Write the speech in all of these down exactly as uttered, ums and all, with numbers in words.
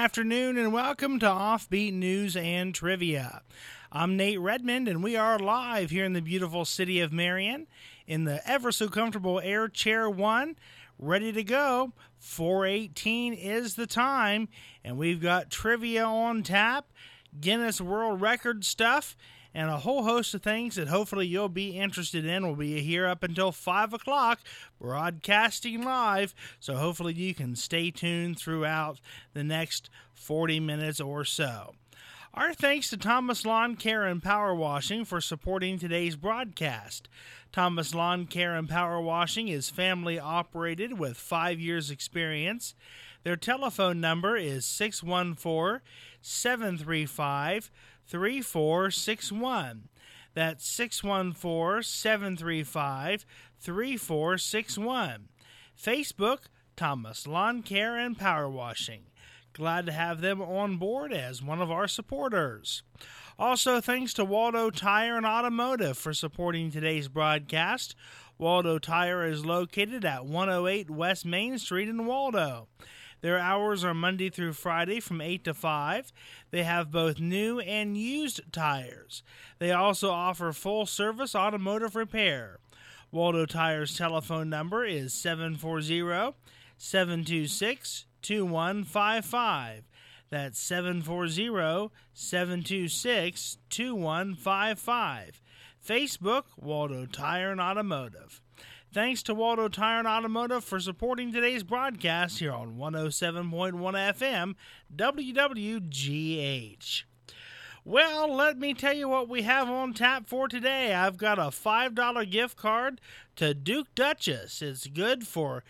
afternoon, and welcome to Offbeat News and Trivia. I'm Nate Redmond, and we are live here in the beautiful city of Marion in the ever-so-comfortable Air Chair one, ready to go. four eighteen is the time, and we've got trivia on tap, Guinness World Record stuff, and a whole host of things that hopefully you'll be interested in. We'll be here up until five o'clock, broadcasting live, so hopefully you can stay tuned throughout the next forty minutes or so. Our thanks to Thomas Lawn Care and Power Washing for supporting today's broadcast. Thomas Lawn Care and Power Washing is family operated with five years experience. Their telephone number is six one four, seven three five, three four six one. That's six one four, seven three five, three four six one. Facebook, Thomas Lawn Care and Power Washing. Glad to have them on board as one of our supporters. Also, thanks to Waldo Tire and Automotive for supporting today's broadcast. Waldo Tire is located at one oh eight West Main Street in Waldo. Their hours are Monday through Friday from eight to five. They have both new and used tires. They also offer full-service automotive repair. Waldo Tire's telephone number is seven four zero, seven two six, two one five five. That's seven four zero, seven two six, two one five five. Facebook, Waldo Tire and Automotive. Thanks to Waldo Tire and Automotive for supporting today's broadcast here on one oh seven point one F M, W W G H. Well, let me tell you what we have on tap for today. I've got a five dollar gift card to Duke Duchess. It's good for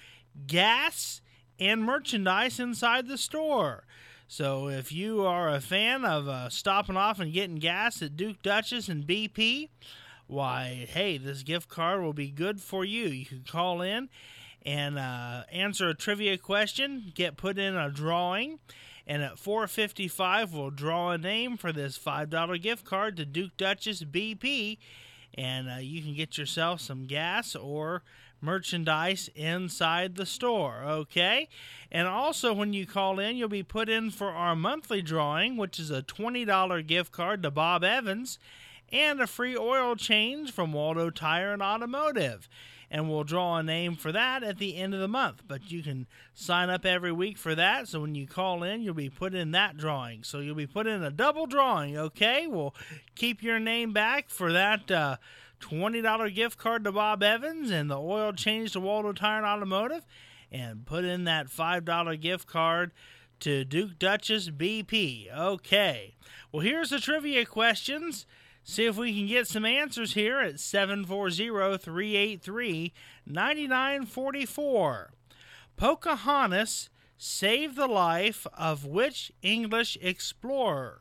gas and merchandise inside the store. So if you are a fan of uh, stopping off and getting gas at Duke Duchess and B P, why, hey, this gift card will be good for you. You can call in and uh, answer a trivia question, get put in a drawing, and at four fifty-five, we'll draw a name for this five dollar gift card to Duke Duchess B P, and uh, you can get yourself some gas or merchandise inside the store, okay? And also, when you call in, you'll be put in for our monthly drawing, which is a twenty dollar gift card to Bob Evans, and a free oil change from Waldo Tire and Automotive. And we'll draw a name for that at the end of the month. But you can sign up every week for that, so when you call in, you'll be put in that drawing. So you'll be put in a double drawing, okay? We'll keep your name back for that uh, twenty dollar gift card to Bob Evans and the oil change to Waldo Tire and Automotive, and put in that five dollar gift card to Duke Duchess B P. Okay. Well, here's the trivia questions. See if we can get some answers here at seven four zero, three eight three, nine nine four four. Pocahontas saved the life of which English explorer?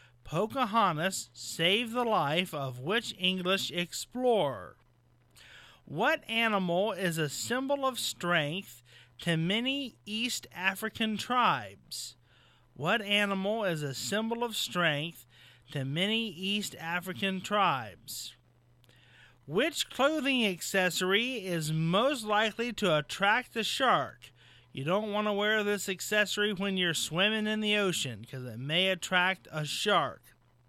Pocahontas saved the life of which English explorer? What animal is a symbol of strength to many East African tribes? What animal is a symbol of strength to many East African tribes? Which clothing accessory is most likely to attract a shark? You don't want to wear this accessory when you're swimming in the ocean because it may attract a shark.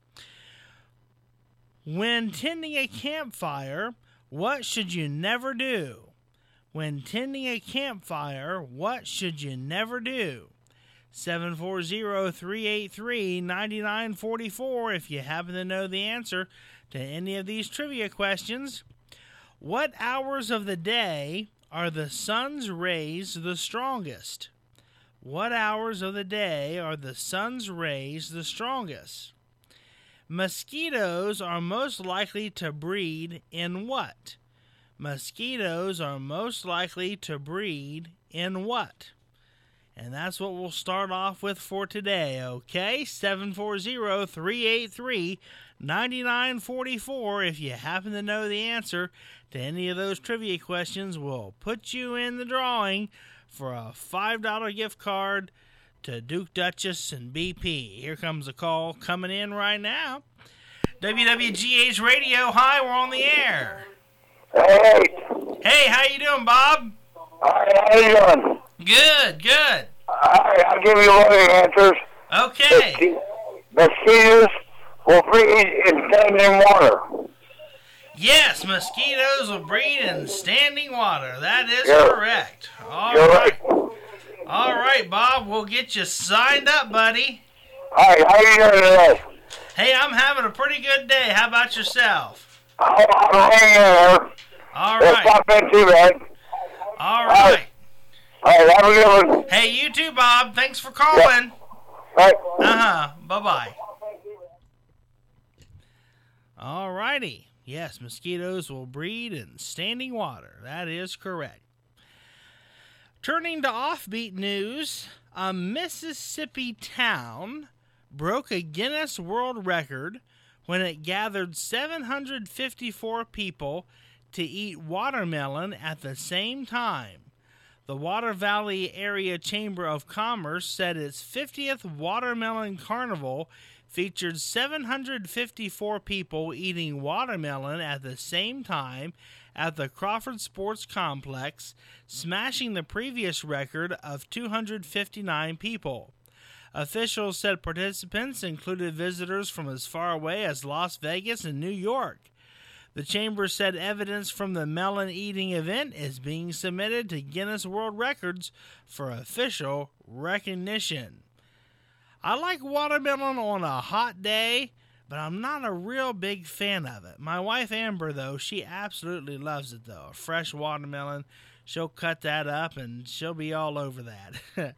When tending a campfire, what should you never do? When tending a campfire, what should you never do? seven four zero, three eight three, nine nine four four if you happen to know the answer to any of these trivia questions. What hours of the day are the sun's rays the strongest? What hours of the day are the sun's rays the strongest? Mosquitoes are most likely to breed in what? Mosquitoes are most likely to breed in what? And that's what we'll start off with for today, okay? seven four zero, three eight three, nine nine four four. If you happen to know the answer to any of those trivia questions, we'll put you in the drawing for a five dollar gift card to Duke Duchess and B P. Here comes a call coming in right now. W W G H Radio, hi, we're on the air. Hey. Hey, how you doing, Bob? All right, how you doing? Good, good. All right, I'll give you one of the answers. Okay. Mosquitoes will breed in standing water. Yes, mosquitoes will breed in standing water. That is You're, correct. All you're right. right. All right, Bob. We'll get you signed up, buddy. All right, how you doing today? Hey, I'm having a pretty good day. How about yourself? I'm, I'm hanging in there. All It's right. not been too bad. All right. All right, have a good one. Hey, you too, Bob. Thanks for calling. All right. Uh-huh. Bye-bye. All righty. Yes, mosquitoes will breed in standing water. That is correct. Turning to offbeat news, a Mississippi town broke a Guinness World Record when it gathered seven hundred fifty-four people to eat watermelon at the same time. The Water Valley Area Chamber of Commerce said its fiftieth Watermelon Carnival featured seven hundred fifty-four people eating watermelon at the same time at the Crawford Sports Complex, smashing the previous record of two hundred fifty-nine people. Officials said participants included visitors from as far away as Las Vegas and New York. The chamber said evidence from the melon-eating event is being submitted to Guinness World Records for official recognition. I like watermelon on a hot day, but I'm not a real big fan of it. My wife Amber, though, she absolutely loves it, though. A fresh watermelon, she'll cut that up and she'll be all over that.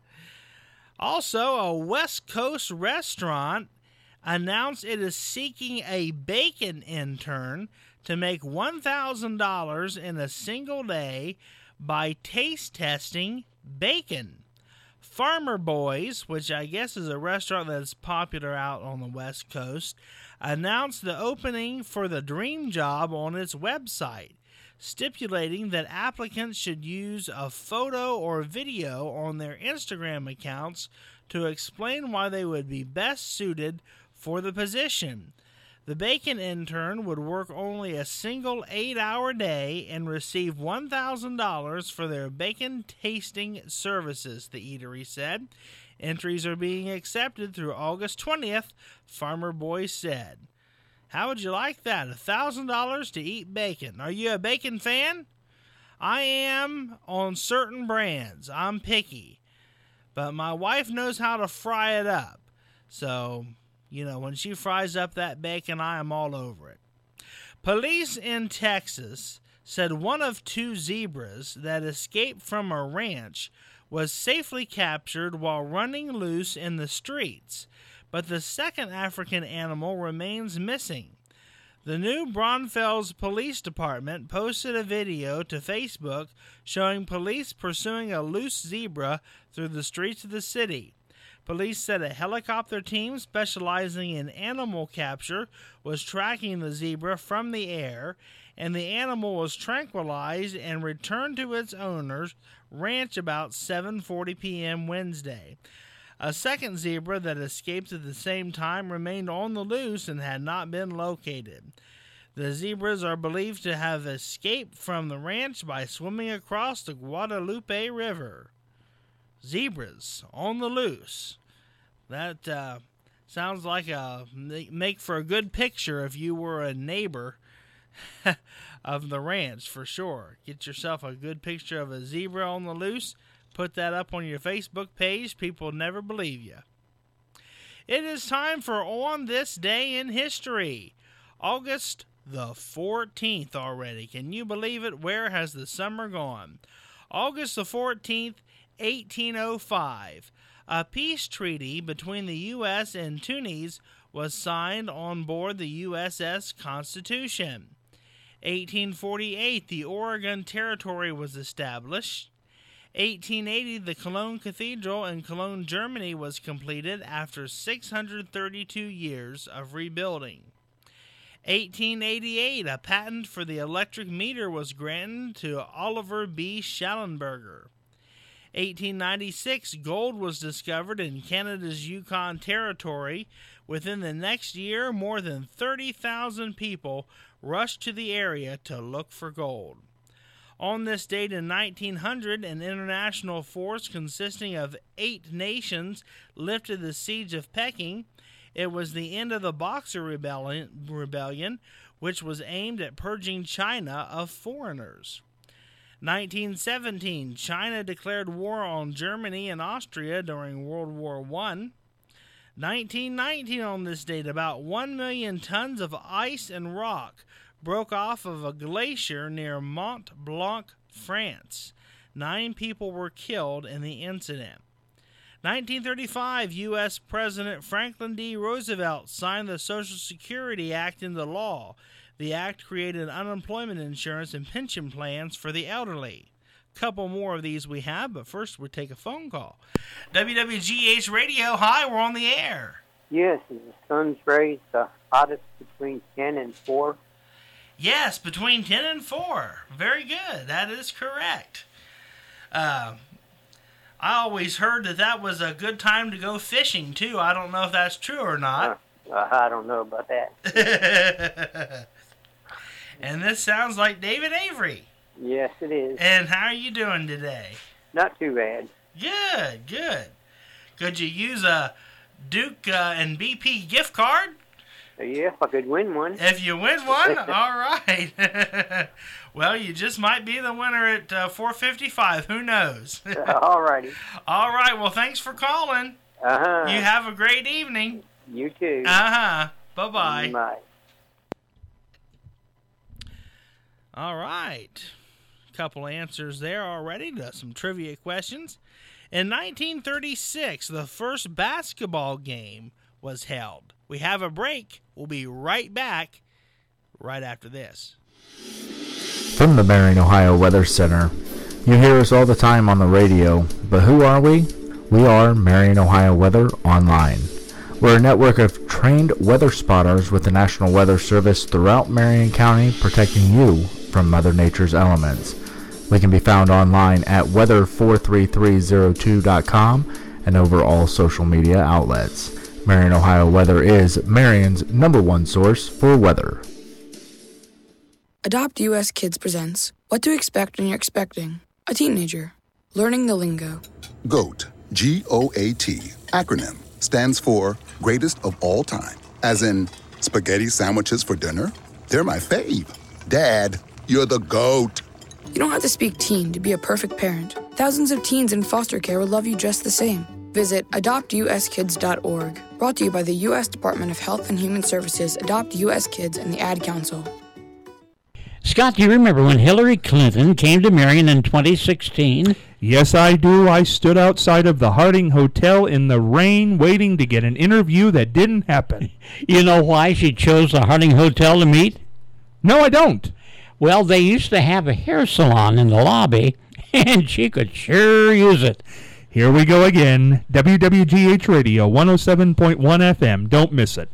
Also, a West Coast restaurant announced it is seeking a bacon intern to make one thousand dollars in a single day by taste testing bacon. Farmer Boys, which I guess is a restaurant that's popular out on the West Coast, announced the opening for the dream job on its website, stipulating that applicants should use a photo or video on their Instagram accounts to explain why they would be best suited for the position. The bacon intern would work only a single eight-hour day and receive one thousand dollars for their bacon tasting services, the eatery said. Entries are being accepted through August twentieth, Farmer Boys said. How would you like that? one thousand dollars to eat bacon. Are you a bacon fan? I am on certain brands. I'm picky. But my wife knows how to fry it up. So, you know, when she fries up that bacon, I am all over it. Police in Texas said one of two zebras that escaped from a ranch was safely captured while running loose in the streets, but the second African animal remains missing. The New Braunfels Police Department posted a video to Facebook showing police pursuing a loose zebra through the streets of the city. Police said a helicopter team specializing in animal capture was tracking the zebra from the air, and the animal was tranquilized and returned to its owner's ranch about seven forty p.m. Wednesday. A second zebra that escaped at the same time remained on the loose and had not been located. The zebras are believed to have escaped from the ranch by swimming across the Guadalupe River. Zebras on the loose. That uh, sounds like a make for a good picture if you were a neighbor of the ranch, for sure. Get yourself a good picture of a zebra on the loose. Put that up on your Facebook page. People never believe you. It is time for On This Day in History. August the fourteenth already. Can you believe it? Where has the summer gone? August the fourteenth, eighteen oh five. A peace treaty between the U S and Tunis was signed on board the U S S Constitution. eighteen forty-eight, the Oregon Territory was established. eighteen eighty, the Cologne Cathedral in Cologne, Germany was completed after six hundred thirty-two years of rebuilding. eighteen eighty-eight, a patent for the electric meter was granted to Oliver B. Schallenberger. eighteen ninety-six, gold was discovered in Canada's Yukon Territory. Within the next year, more than thirty thousand people rushed to the area to look for gold. On this date in nineteen hundred, an international force consisting of eight nations lifted the siege of Peking. It was the end of the Boxer Rebellion, rebellion which was aimed at purging China of foreigners. nineteen seventeen, China declared war on Germany and Austria during World War One. nineteen nineteen, on this date, about one million tons of ice and rock broke off of a glacier near Mont Blanc, France. Nine people were killed in the incident. nineteen thirty-five, U S President Franklin D. Roosevelt signed the Social Security Act into law. The act created unemployment insurance and pension plans for the elderly. Couple more of these we have, but first we'll take a phone call. W W G H Radio, hi, we're on the air. Yes, is the sun's rays the hottest between ten and four? Yes, between ten and four. Very good, that is correct. Uh, I always heard that that was a good time to go fishing, too. I don't know if that's true or not. Uh, I don't know about that. And this sounds like David Avery. Yes, it is. And how are you doing today? Not too bad. Good, good. Could you use a Duke uh, and B P gift card? Uh, yeah, if I could win one. If you win one? All right. Well, you just might be the winner at uh, four fifty-five. Who knows? All righty. All right. Well, thanks for calling. Uh-huh. You have a great evening. You too. Uh-huh. Bye-bye. Bye. All right. Couple answers there already to some trivia questions. In nineteen thirty-six, the first basketball game was held. We have a break. We'll be right back right after this. From the Marion, Ohio Weather Center. You hear us all the time on the radio, but who are we? We are Marion, Ohio Weather Online. We're a network of trained weather spotters with the National Weather Service throughout Marion County, protecting you from Mother Nature's elements. We can be found online at weather four three three zero two dot com and over all social media outlets. Marion, Ohio Weather is Marion's number one source for weather. Adopt U S Kids presents What to Expect When You're Expecting a Teenager. Learning the Lingo. GOAT, G O A T, acronym, stands for Greatest of All Time. As in, spaghetti sandwiches for dinner? They're my fave. Dad, you're the GOAT. You don't have to speak teen to be a perfect parent. Thousands of teens in foster care will love you just the same. Visit adopt u s kids dot org. Brought to you by the U S Department of Health and Human Services, Adopt U S Kids, and the Ad Council. Scott, do you remember when Hillary Clinton came to Marion in twenty sixteen? Yes, I do. I stood outside of the Harding Hotel in the rain waiting to get an interview that didn't happen. You know why she chose the Harding Hotel to meet? No, I don't. Well, they used to have a hair salon in the lobby, and she could sure use it. Here we go again. W W G H Radio, one oh seven point one F M. Don't miss it.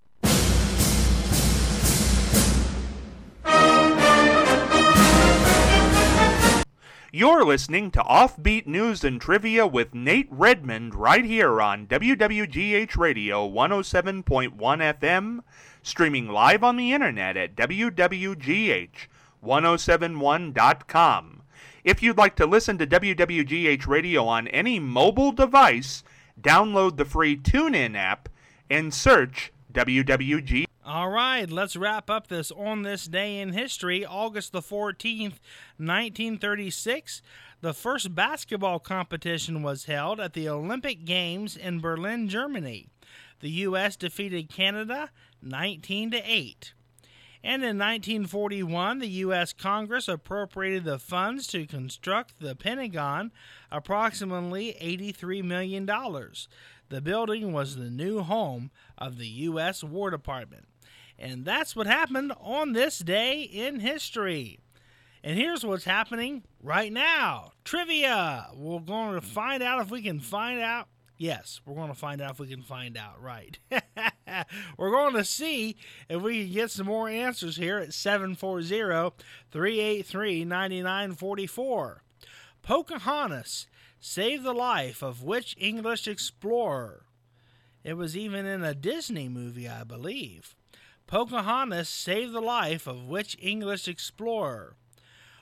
You're listening to Offbeat News and Trivia with Nate Redmond right here on W W G H Radio one oh seven point one F M, streaming live on the internet at w w g h one oh seven one dot com. If you'd like to listen to W W G H Radio on any mobile device, download the free TuneIn app and search W W G. All right, let's wrap up this On This Day in History. August the fourteenth, nineteen thirty-six, the first basketball competition was held at the Olympic Games in Berlin, Germany. The U S defeated Canada nineteen to eight. And in nineteen forty-one, the U S Congress appropriated the funds to construct the Pentagon, approximately eighty-three million dollars. The building was the new home of the U S War Department. And that's what happened on this day in history. And here's what's happening right now. Trivia. We're going to find out if we can find out. Yes, we're going to find out if we can find out, right. We're going to see if we can get some more answers here at seven four zero, three eight three, nine nine four four. Pocahontas saved the life of which English explorer? It was even in a Disney movie, I believe. Pocahontas saved the life of which English explorer?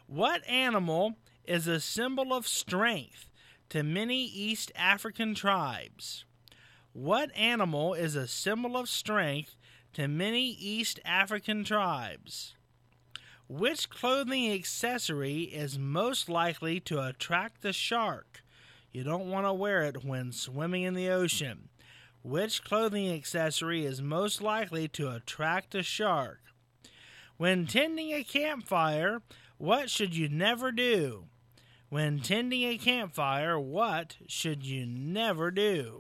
What animal is a symbol of strength to many East African tribes? What animal is a symbol of strength to many East African tribes? Which clothing accessory is most likely to attract the shark? You don't want to wear it when swimming in the ocean. Which clothing accessory is most likely to attract a shark? When tending a campfire, what should you never do? When tending a campfire, what should you never do?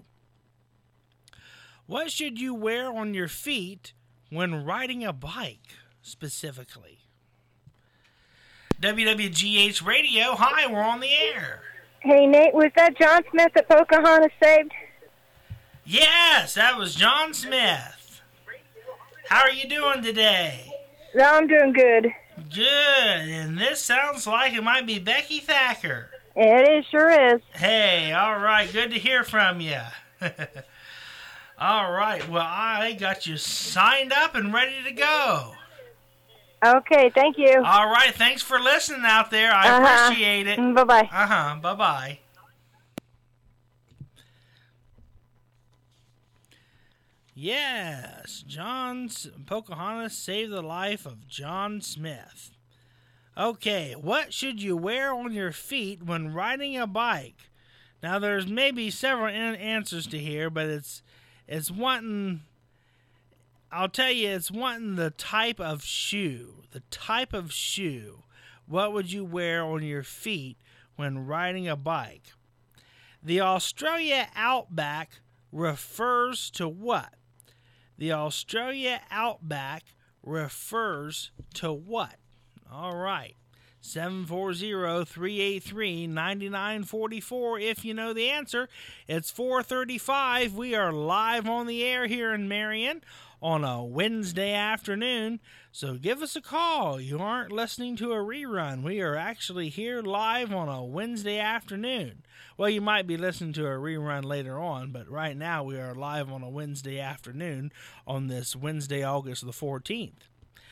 What should you wear on your feet when riding a bike, specifically? W W G H Radio, hi, we're on the air. Hey, Nate, was that John Smith that Pocahontas saved? Yes, that was John Smith. How are you doing today? I'm doing good. Good, and this sounds like it might be Becky Thacker. It is, sure is. Hey, all right, good to hear from you. All right, well, I got you signed up and ready to go. Okay, thank you. All right, thanks for listening out there. I uh-huh. appreciate it. Bye-bye. Uh-huh, bye-bye. Yes, John's Pocahontas saved the life of John Smith. Okay, what should you wear on your feet when riding a bike? Now, there's maybe several an- answers to here, but it's it's wanting, I'll tell you, it's wanting the type of shoe. The type of shoe. What would you wear on your feet when riding a bike? The Australia Outback refers to what? The Australia Outback refers to what? All right. seven four zero, three eight three, nine nine four four if you know the answer. It's four thirty-five. We are live on the air here in Marion on a Wednesday afternoon. So give us a call. You aren't listening to a rerun. We are actually here live on a Wednesday afternoon. Well, you might be listening to a rerun later on, but right now we are live on a Wednesday afternoon on this Wednesday, August the fourteenth.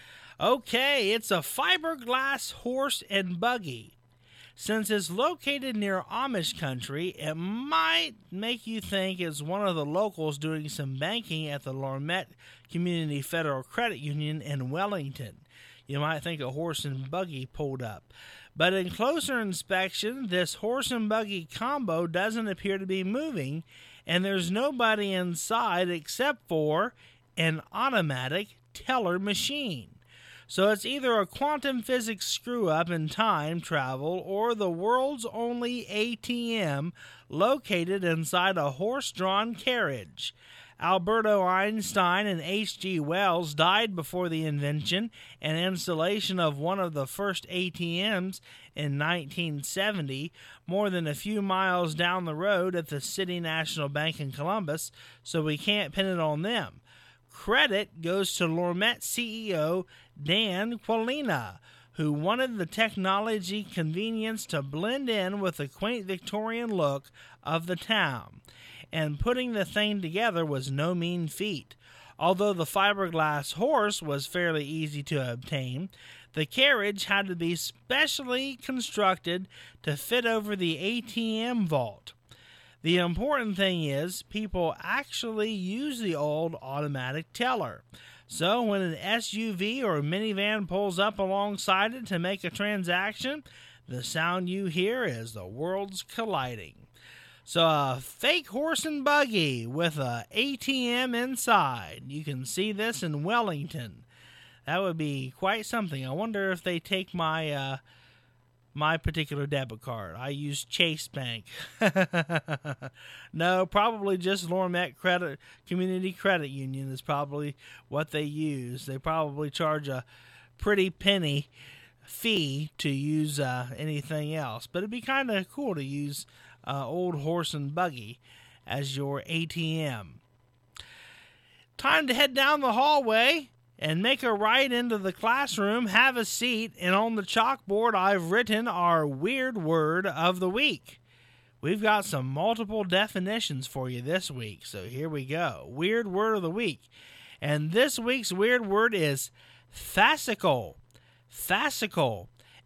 Okay, it's a fiberglass horse and buggy. Since it's located near Amish country, it might make you think it's one of the locals doing some banking at the Lormet Community Federal Credit Union in Wellington. You might think a horse and buggy pulled up. But in closer inspection, this horse and buggy combo doesn't appear to be moving, and there's nobody inside except for an automatic teller machine. So it's either a quantum physics screw-up in time travel or the world's only A T M located inside a horse-drawn carriage. Alberto Einstein and H G Wells died before the invention and installation of one of the first A T Ms in nineteen seventy, more than a few miles down the road at the City National Bank in Columbus, so we can't pin it on them. Credit goes to Lormet C E O Dan Quilina, who wanted the technology convenience to blend in with the quaint Victorian look of the town. And putting the thing together was no mean feat. Although the fiberglass horse was fairly easy to obtain, the carriage had to be specially constructed to fit over the A T M vault. The important thing is people actually use the old automatic teller. So when an S U V or minivan pulls up alongside it to make a transaction, the sound you hear is the worlds colliding. So a fake horse and buggy with a A T M inside. You can see this in Wellington. That would be quite something. I wonder if they take my uh, my particular debit card. I use Chase Bank. No, probably just Lormet Credit Community Credit Union is probably what they use. They probably charge a pretty penny fee to use uh, anything else. But it'd be kind of cool to use uh, old horse and buggy as your A T M. Time to head down the hallway and make a right into the classroom, have a seat, and on the chalkboard I've written our weird word of the week. We've got some multiple definitions for you this week, so here we go. Weird word of the week. And this week's weird word is fascicle. Fascicle.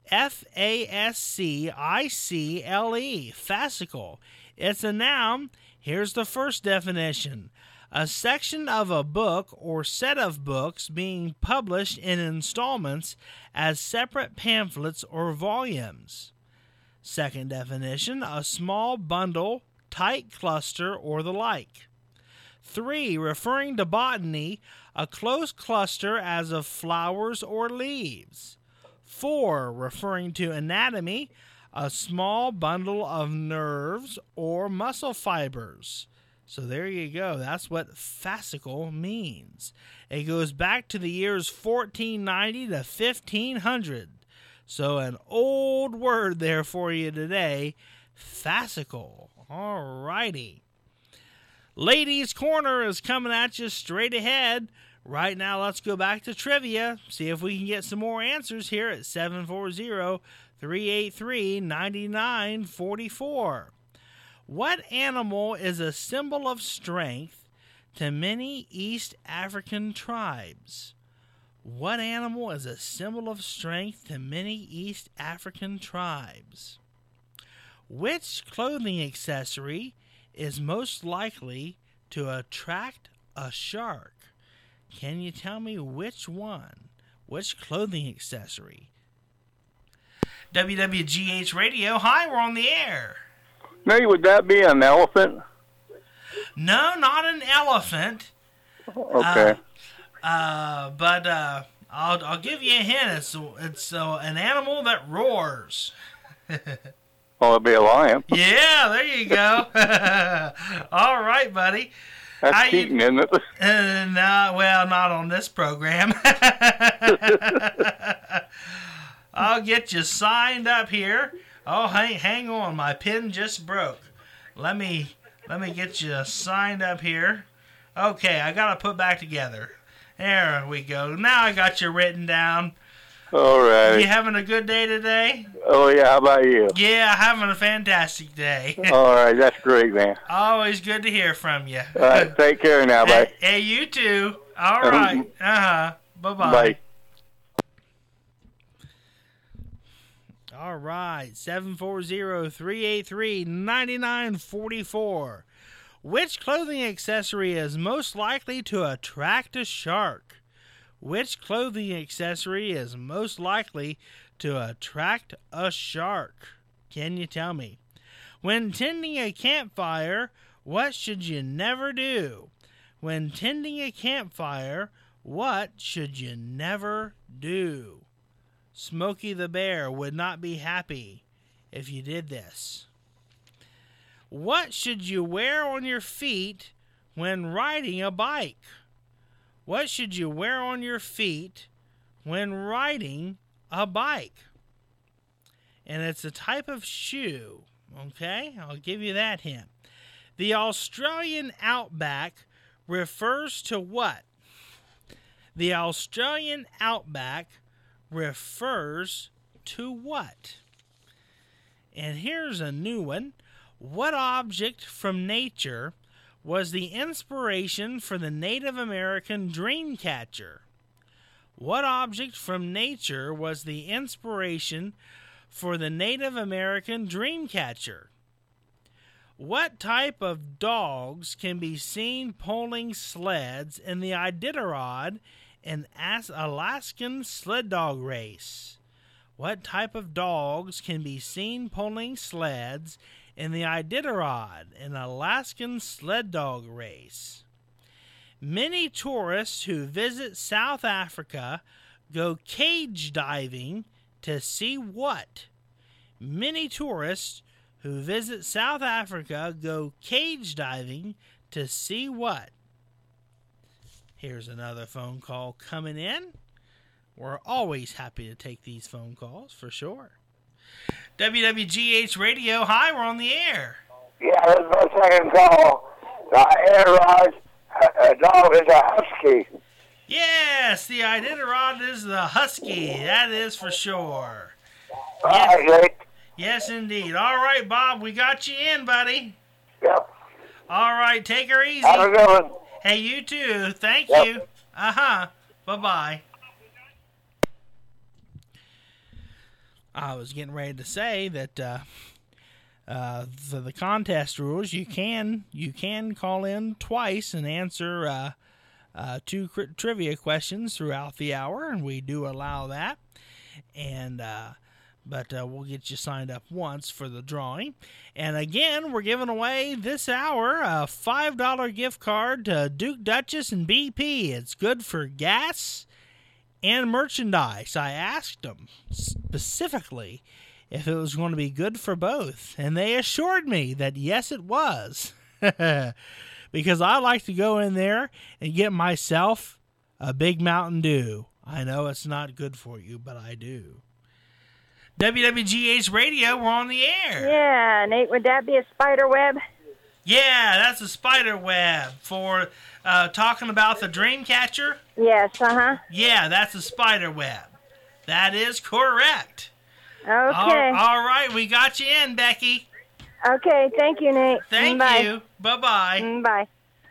F A S C I C L E, fascicle. It's a noun. Here's the first definition. A section of a book or set of books being published in installments as separate pamphlets or volumes. Second definition, a small bundle, tight cluster, or the like. Three, referring to botany, a close cluster as of flowers or leaves. Four, referring to anatomy, a small bundle of nerves or muscle fibers. So there you go. That's what fascicle means. It goes back to the years fourteen ninety to fifteen hundred. So an old word there for you today, fascicle. All righty. Ladies' Corner is coming at you straight ahead. Right now, let's go back to trivia, see if we can get some more answers here at seven four zero, three eight three, nine nine four four. What animal is a symbol of strength to many East African tribes? What animal is a symbol of strength to many East African tribes? Which clothing accessory is most likely to attract a shark? Can you tell me which one? Which clothing accessory? W W G H Radio, hi, we're on the air. Maybe would that be an elephant? No, not an elephant. Okay. Uh, uh, but uh, I'll I'll give you a hint. It's it's uh, an animal that roars. Oh, it'd be a lion. Yeah, there you go. All right, buddy. That's How cheating, you, isn't it? Uh, no, well, not on this program. I'll get you signed up here. Oh, hang, hang on, my pen just broke. Let me let me get you signed up here. Okay, I gotta put back together. There we go. Now I got you written down. All right. You having a good day today? Oh, yeah, how about you? Yeah, having a fantastic day. All right, that's great, man. Always good to hear from you. All right, take care now, Hey, bye. hey, you too. All right. Uh-huh. Bye-bye. Bye. All right. seven four zero, three eight three, nine nine four four. Which clothing accessory is most likely to attract a shark? Which clothing accessory is most likely to attract a shark? Can you tell me? When tending a campfire, what should you never do? When tending a campfire, what should you never do? Smokey the Bear would not be happy if you did this. What should you wear on your feet when riding a bike? What should you wear on your feet when riding a bike? And it's a type of shoe, okay? I'll give you that hint. The Australian Outback refers to what? The Australian Outback refers to what? And here's a new one. What object from nature was the inspiration for the Native American dream catcher? What object from nature was the inspiration for the Native American dream catcher? What type of dogs can be seen pulling sleds in the Iditarod and Alaskan sled dog race? What type of dogs can be seen pulling sleds in the Iditarod and Alaskan sled dog race? Many tourists who visit South Africa go cage diving to see what? Many tourists who visit South Africa go cage diving to see what? Here's another phone call coming in. We're always happy to take these phone calls, for sure. W W G H Radio, hi, we're on the air. Yeah, this is my second call. The Iditarod uh, dog is a husky. Yes, the Iditarod is the husky. That is for sure. All Yes, right, Jake. yes, indeed. All right, Bob, we got you in, buddy. Yep. All right, take her easy. Have a good one. Hey, you too. Thank Yep. you. Uh-huh. Bye-bye. I was getting ready to say that uh, uh, the, the contest rules, you can you can call in twice and answer uh, uh, two cri- trivia questions throughout the hour, and we do allow that. And uh, but uh, we'll get you signed up once for the drawing. And again, we're giving away this hour a five dollar gift card to Duke, Duchess, and B P. It's good for gas and merchandise. I asked them specifically if it was going to be good for both, and they assured me that yes, it was. Because I like to go in there and get myself a big Mountain Dew. I know it's not good for you, but I do. W W G H Radio, we're on the air. Yeah, Nate, would that be a spider web? Yeah, that's a spider web for uh, talking about the Dreamcatcher. Yes, uh-huh. Yeah, that's a spider web. That is correct. Okay. All, all right, we got you in, Becky. Okay, thank you, Nate. Thank Bye. you. Bye-bye. Mm, bye.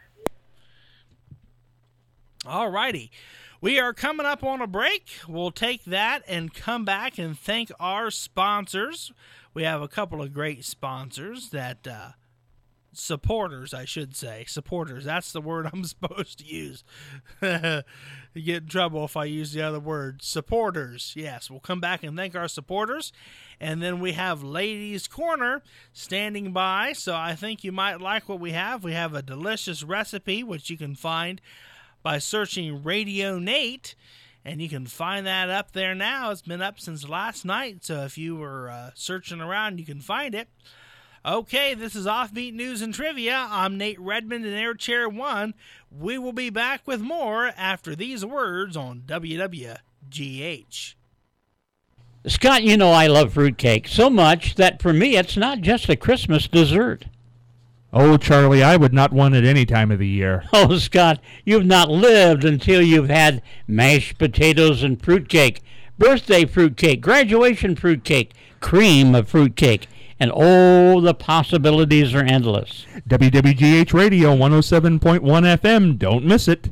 All righty. We are coming up on a break. We'll take that and come back and thank our sponsors. We have a couple of great sponsors that, uh, supporters, I should say. Supporters, that's the word I'm supposed to use. You get in trouble if I use the other word. Supporters, yes. We'll come back and thank our supporters. And then we have Ladies Corner standing by, so I think you might like what we have. We have a delicious recipe, which you can find by searching Radio Nate, and you can find that up there now. It's been up since last night, so if you were uh, searching around, you can find it. Okay, this is Offbeat News and Trivia. I'm Nate Redmond in Air Chair one. We will be back with more after these words on W W G H. Scott, you know I love fruitcake so much that for me it's not just a Christmas dessert. Oh, Charlie, I would not want it any time of the year. Oh, Scott, you've not lived until you've had mashed potatoes and fruitcake, birthday fruitcake, graduation fruitcake, cream of fruitcake, and oh, the possibilities are endless. W W G H Radio one oh seven point one F M. Don't miss it.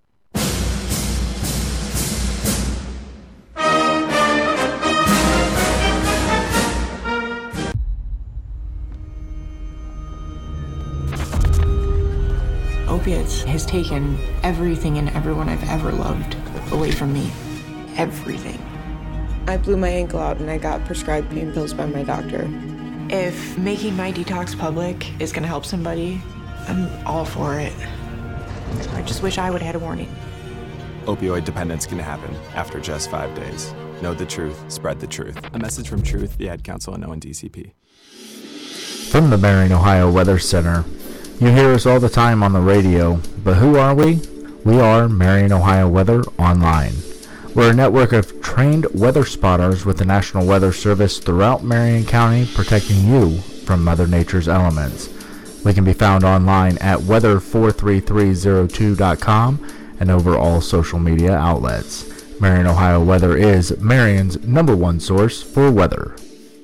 Opiates has taken everything and everyone I've ever loved away from me. Everything. I blew my ankle out and I got prescribed pain pills by my doctor. If making my detox public is going to help somebody, I'm all for it. I just wish I would have had a warning. Opioid dependence can happen after just five days. Know the truth, spread the truth. A message from Truth, the Ad Council, and O N D C P. From the Marion, Ohio Weather Center. You hear us all the time on the radio, but who are we? We are Marion, Ohio Weather Online. We're a network of trained weather spotters with the National Weather Service throughout Marion County, protecting you from Mother Nature's elements. We can be found online at weather four three three zero two dot com and over all social media outlets. Marion, Ohio Weather is Marion's number one source for weather.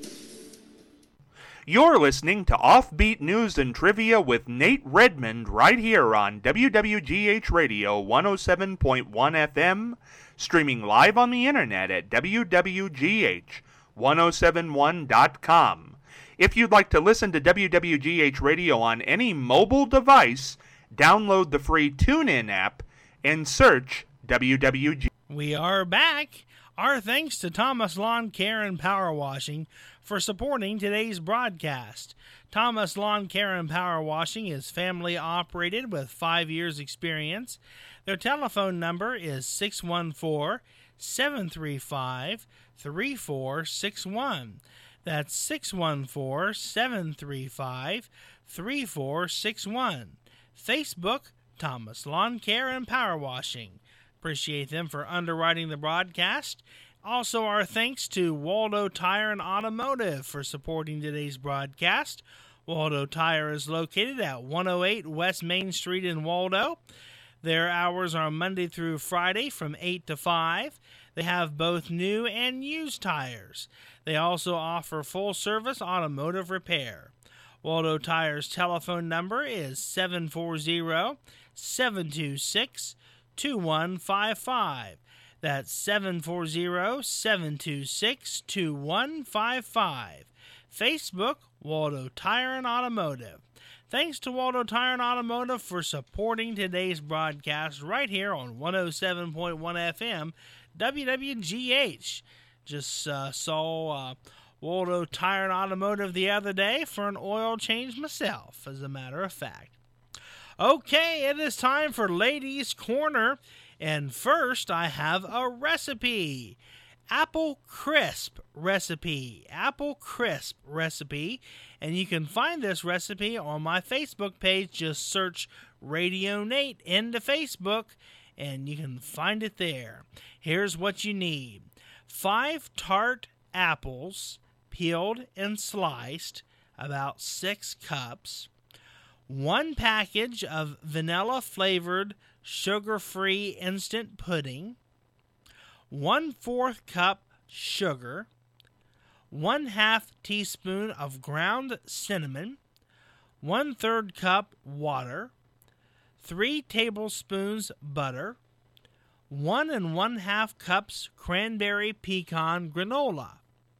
You're listening to Offbeat News and Trivia with Nate Redmond right here on W W G H Radio one oh seven point one F M, streaming live on the internet at W W G H ten seventy-one dot com. If you'd like to listen to W W G H Radio on any mobile device, download the free TuneIn app and search W W G. We are back. Our thanks to Thomas Lawn Care and Power Washing for supporting today's broadcast. Thomas Lawn Care and Power Washing is family operated with five years experience. Their telephone number is six one four, seven three five, three four six one. That's six one four, seven three five, three four six one. Facebook, Thomas Lawn Care and Power Washing. Appreciate them for underwriting the broadcast. Also, our thanks to Waldo Tire and Automotive for supporting today's broadcast. Waldo Tire is located at one oh eight West Main Street in Waldo. Their hours are Monday through Friday from eight to five. They have both new and used tires. They also offer full-service automotive repair. Waldo Tire's telephone number is seven four zero, seven two six, two one five five. That's seven four zero, seven two six, two one five five. Facebook, Waldo Tire and Automotive. Thanks to Waldo Tire and Automotive for supporting today's broadcast right here on one oh seven point one F M, W W G H. Just uh, saw uh, Waldo Tire and Automotive the other day for an oil change myself, as a matter of fact. Okay, it is time for Ladies' Corner, and first I have a recipe. Apple crisp recipe. Apple crisp recipe. And you can find this recipe on my Facebook page. Just search Radio Nate into Facebook, and you can find it there. Here's what you need. Five tart apples, peeled and sliced, about six cups. One package of vanilla-flavored, sugar-free instant pudding. One-fourth cup sugar. One-half teaspoon of ground cinnamon. One-third cup water. Three tablespoons butter. One and one-half cups cranberry pecan granola.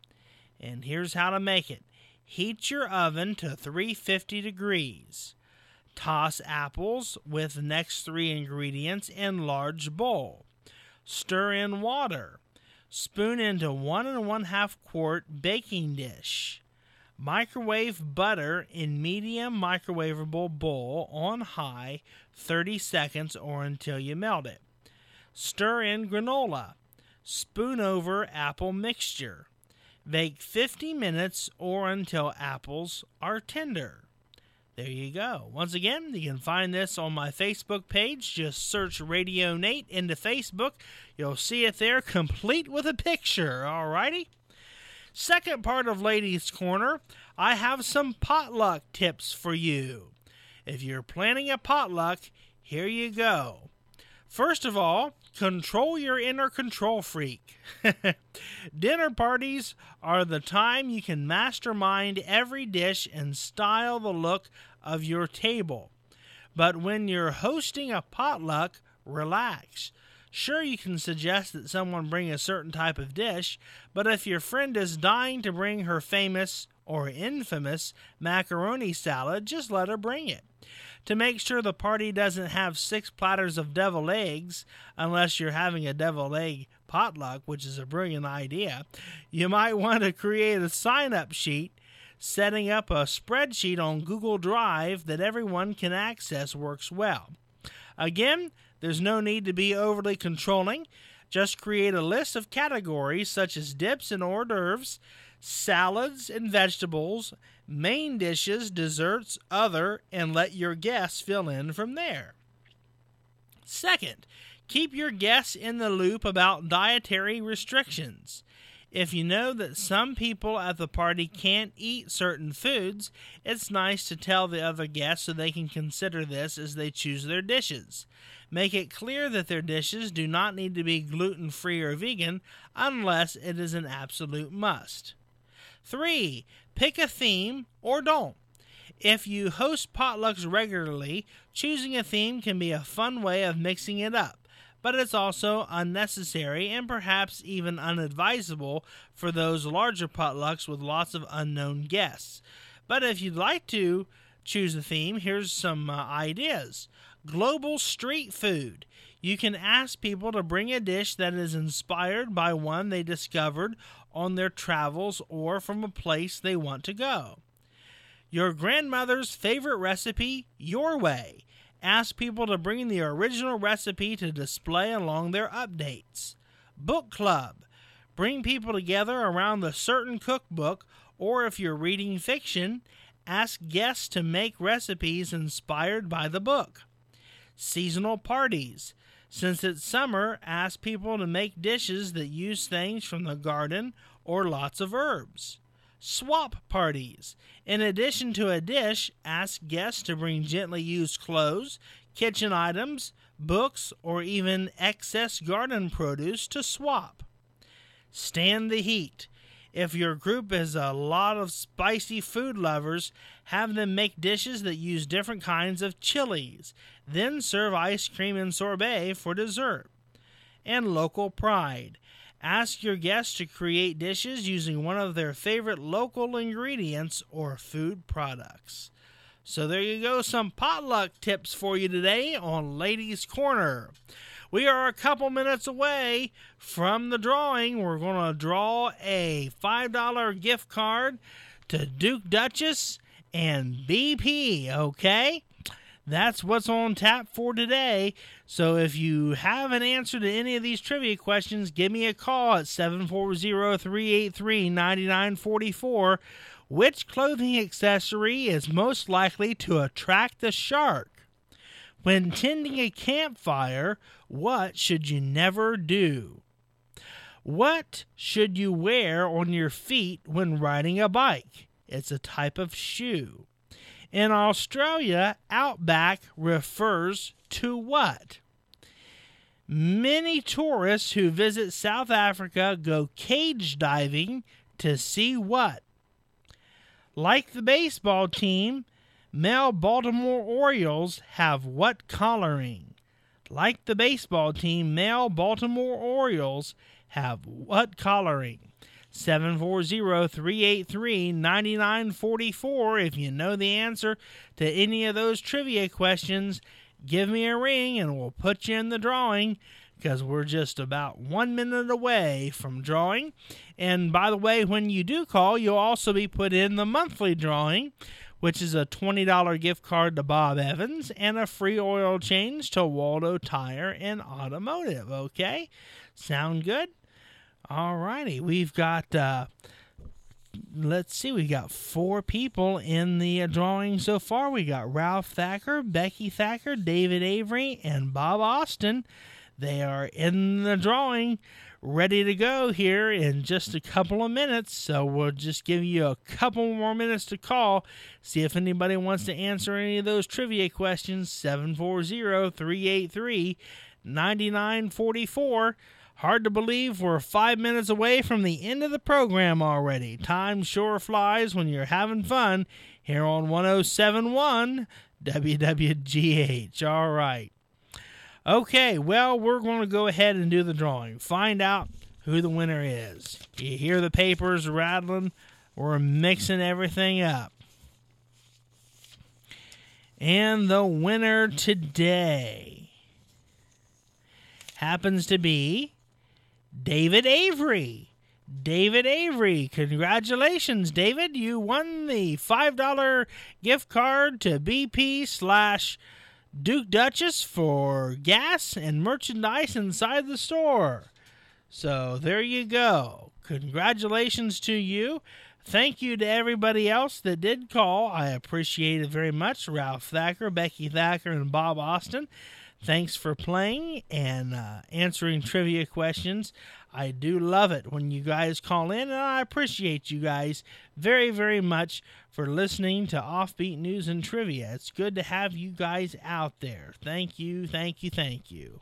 And here's how to make it. Heat your oven to three hundred fifty degrees. Toss apples with the next three ingredients in large bowl. Stir in water. Spoon into one and one half quart baking dish. Microwave butter in medium microwavable bowl on high thirty seconds or until you melt it. Stir in granola. Spoon over apple mixture. Bake fifty minutes or until apples are tender. There you go. Once again, you can find this on my Facebook page. Just search Radio Nate into Facebook. You'll see it there, complete with a picture. Alrighty? Second part of Ladies' Corner, I have some potluck tips for you. If you're planning a potluck, here you go. First of all, control your inner control freak. Dinner parties are the time you can mastermind every dish and style the look of your table. But when you're hosting a potluck, relax. Sure, you can suggest that someone bring a certain type of dish, but if your friend is dying to bring her famous or infamous macaroni salad, just let her bring it. To make sure the party doesn't have six platters of deviled eggs, unless you're having a deviled egg potluck, which is a brilliant idea, you might want to create a sign-up sheet. Setting up a spreadsheet on Google Drive that everyone can access works well. Again, there's no need to be overly controlling. Just create a list of categories such as dips and hors d'oeuvres, salads and vegetables, main dishes, desserts, other, and let your guests fill in from there. Second, keep your guests in the loop about dietary restrictions. If you know that some people at the party can't eat certain foods, it's nice to tell the other guests so they can consider this as they choose their dishes. Make it clear that their dishes do not need to be gluten-free or vegan unless it is an absolute must. Three, pick a theme or don't. If you host potlucks regularly, choosing a theme can be a fun way of mixing it up, but it's also unnecessary and perhaps even unadvisable for those larger potlucks with lots of unknown guests. But if you'd like to choose a theme, here's some uh, ideas. Global street food. You can ask people to bring a dish that is inspired by one they discovered on their travels or from a place they want to go. Your grandmother's favorite recipe, your way. Ask people to bring the original recipe to display along their updates. Book club. Bring people together around a certain cookbook, or if you're reading fiction, ask guests to make recipes inspired by the book. Seasonal parties. Since it's summer, ask people to make dishes that use things from the garden or lots of herbs. Swap parties. In addition to a dish, ask guests to bring gently used clothes, kitchen items, books, or even excess garden produce to swap. Stand the heat. If your group is a lot of spicy food lovers, have them make dishes that use different kinds of chilies. Then serve ice cream and sorbet for dessert. and local pride. Ask your guests to create dishes using one of their favorite local ingredients or food products. So there you go, some potluck tips for you today on Ladies Corner. We are a couple minutes away from the drawing. We're going to draw a five dollar gift card to Duke Duchess and B P, okay? That's what's on tap for today. So if you have an answer to any of these trivia questions, give me a call at seven four zero, three eight three, nine nine four four. Which clothing accessory is most likely to attract the shark? When tending a campfire, what should you never do? What should you wear on your feet when riding a bike? It's a type of shoe. In Australia, outback refers to what? Many tourists who visit South Africa go cage diving to see what? Like the baseball team, male Baltimore Orioles have what coloring? Like the baseball team, male Baltimore Orioles have what coloring? seven four zero, three eight three, nine nine four four. If you know the answer to any of those trivia questions, give me a ring and we'll put you in the drawing, because we're just about one minute away from drawing. And by the way, when you do call, you'll also be put in the monthly drawing, which is a twenty dollar gift card to Bob Evans and a free oil change to Waldo Tire and Automotive. Okay? Sound good? All righty. We've got, uh, let's see, we got four people in the uh, drawing so far. We got Ralph Thacker, Becky Thacker, David Avery, and Bob Austin. They are in the drawing, ready to go here in just a couple of minutes. So we'll just give you a couple more minutes to call. See if anybody wants to answer any of those trivia questions. seven four zero, three eight three, nine nine four four. Hard to believe we're five minutes away from the end of the program already. Time sure flies when you're having fun here on one oh seven point one W W G H. All right. Okay, well, we're going to go ahead and do the drawing. Find out who the winner is. You hear the papers rattling? We're mixing everything up. And the winner today happens to be David Avery. David Avery, congratulations, David. You won the five dollar gift card to B P slash Duke Duchess for gas and merchandise inside the store. So there you go. Congratulations to you. Thank you to everybody else that did call. I appreciate it very much. Ralph Thacker, Becky Thacker, and Bob Austin. Thanks for playing and uh, answering trivia questions. I do love it when you guys call in, and I appreciate you guys very, very much for listening to Offbeat News and Trivia. It's good to have you guys out there. Thank you, thank you, thank you.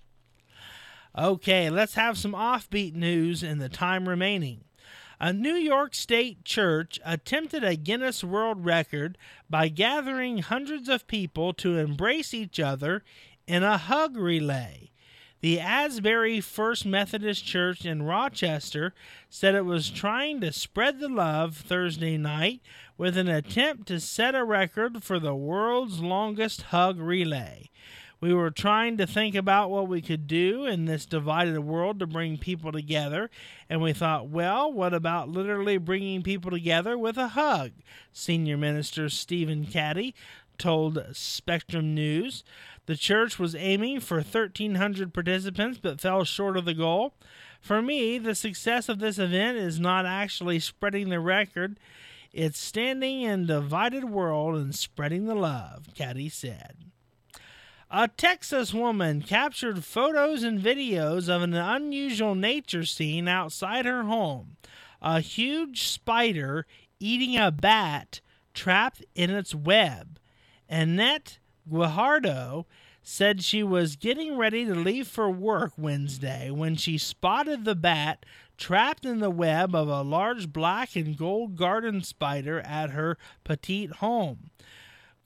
Okay, let's have some offbeat news in the time remaining. A New York State church attempted a Guinness World Record by gathering hundreds of people to embrace each other in a hug relay. The Asbury First Methodist Church in Rochester said it was trying to spread the love Thursday night with an attempt to set a record for the world's longest hug relay. We were trying to think about what we could do in this divided world to bring people together, and we thought, well, what about literally bringing people together with a hug? Senior Minister Stephen Caddy told Spectrum News. The church was aiming for thirteen hundred participants but fell short of the goal. For me, the success of this event is not actually spreading the record. It's standing in a divided world and spreading the love, Caddy said. A Texas woman captured photos and videos of an unusual nature scene outside her home. A huge spider eating a bat trapped in its web. Annette Guajardo said she was getting ready to leave for work Wednesday when she spotted the bat trapped in the web of a large black and gold garden spider at her petite home.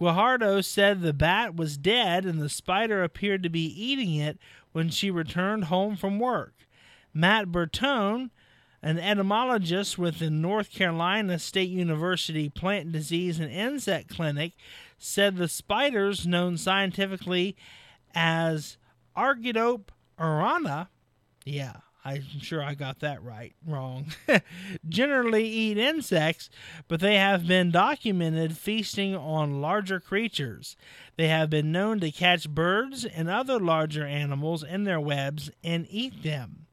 Guajardo said the bat was dead and the spider appeared to be eating it when she returned home from work. Matt Bertone, an entomologist with the North Carolina State University Plant Disease and Insect Clinic, said the spiders, known scientifically as Argidope urana, yeah, I'm sure I got that right, wrong, generally eat insects, but they have been documented feasting on larger creatures. They have been known to catch birds and other larger animals in their webs and eat them.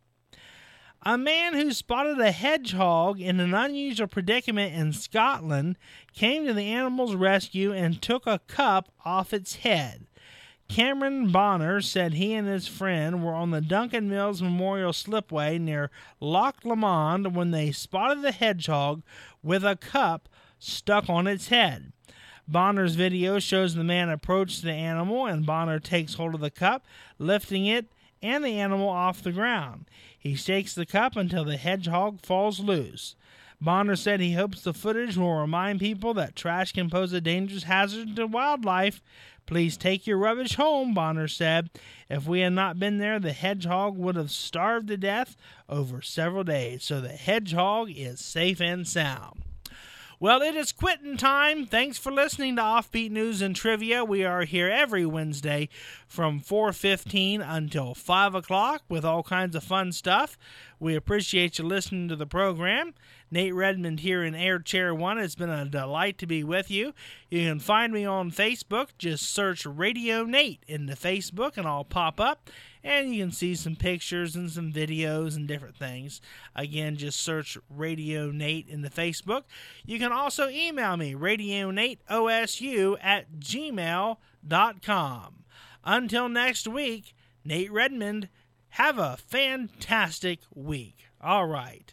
A man who spotted a hedgehog in an unusual predicament in Scotland came to the animal's rescue and took a cup off its head. Cameron Bonner said he and his friend were on the Duncan Mills Memorial Slipway near Loch Lomond when they spotted the hedgehog with a cup stuck on its head. Bonner's video shows the man approach the animal, and Bonner takes hold of the cup, lifting it and the animal off the ground. He shakes the cup until the hedgehog falls loose. Bonner said he hopes the footage will remind people that trash can pose a dangerous hazard to wildlife. Please take your rubbish home, Bonner said. If we had not been there, the hedgehog would have starved to death over several days. So the hedgehog is safe and sound. Well, it is quitting time. Thanks for listening to Offbeat News and Trivia. We are here every Wednesday from four fifteen until five o'clock with all kinds of fun stuff. We appreciate you listening to the program. Nate Redmond here in Air Chair one. It's been a delight to be with you. You can find me on Facebook. Just search Radio Nate in the Facebook and I'll pop up. And you can see some pictures and some videos and different things. Again, just search Radio Nate in the Facebook. You can also email me, radionateosu at gmail dot com. Until next week, Nate Redmond, have a fantastic week. All right.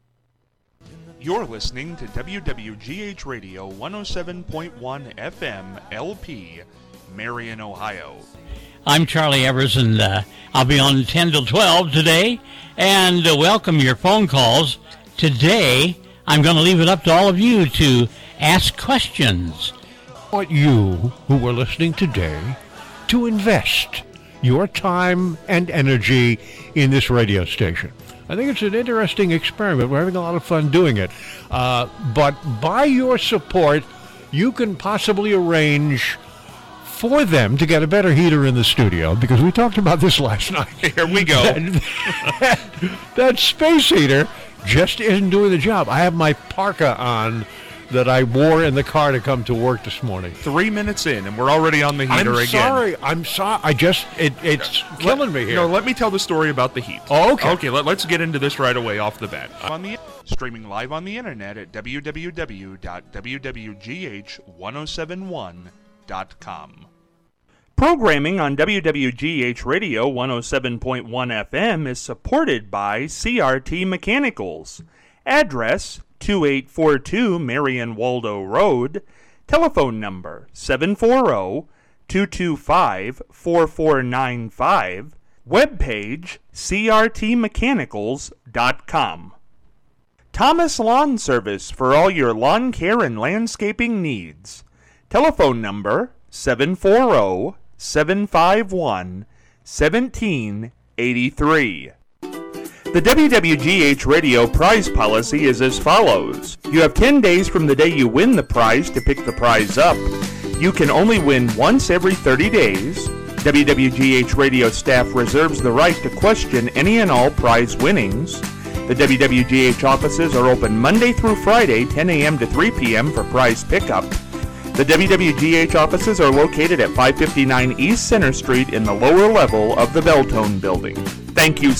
You're listening to W W G H Radio one oh seven point one F M L P, Marion, Ohio. I'm Charlie Evers, and uh, I'll be on ten till twelve today, and uh, welcome your phone calls. Today, I'm going to leave it up to all of you to ask questions. I want you, who are listening today, to invest your time and energy in this radio station. I think it's an interesting experiment. We're having a lot of fun doing it. Uh, but by your support, you can possibly arrange for them to get a better heater in the studio, because we talked about this last night. Here we go. that, that space heater just isn't doing the job. I have my parka on that I wore in the car to come to work this morning. Three minutes in, and we're already on the heater I'm again. Sorry. I'm sorry. I just, it, it's let, killing me here. No, let me tell the story about the heat. Oh, okay. Okay, let, let's get into this right away off the bat. On the Streaming live on the internet at w w w dot w w g h one oh seven one dot com. Programming on W W G H Radio one oh seven point one F M is supported by C R T Mechanicals. Address two eight four two Marion Waldo Road. Telephone number seven four zero, two two five, four four nine five. Webpage c r t mechanicals dot com. Thomas Lawn Service for all your lawn care and landscaping needs. Telephone number seven four zero, seven five one, one seven eight three. The W W G H Radio prize policy is as follows. You have ten days from the day you win the prize to pick the prize up. You can only win once every thirty days. W W G H Radio staff reserves the right to question any and all prize winnings. The W W G H offices are open Monday through Friday, ten a.m. to three p.m. for prize pickup. The W W G H offices are located at five fifty-nine East Center Street in the lower level of the Beltone building. Thank you